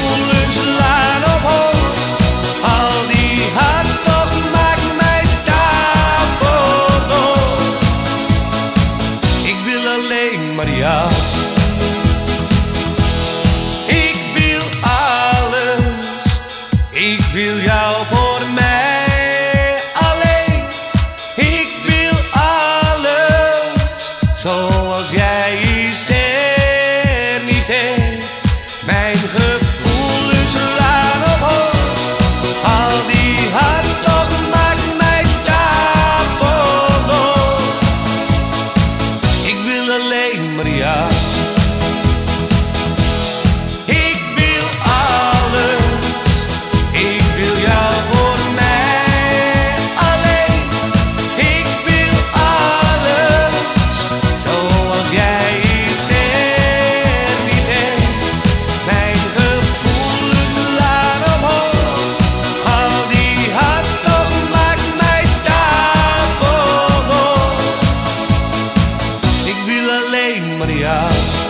gevoelens slaan op hoog. Al die hartstocht maakt mij stapelgek. Ik wil alleen maar jou. Ik wil alles. Ik wil jou voor mij alleen. Ik wil alles zoals jij is er niet heeft. Mijn gevoelens slaan op hoog. Al die hartstocht maakt mij stapelgek. Ik wil alleen maar jou. Ik wil alles. Ik wil jou voor mij alleen. Ik wil alles zoals jij is er niet heeft. Mijn gevoelens slaan omhoog. Al die hartstocht maakt mij stapelgek. Ik wil alleen maar jou.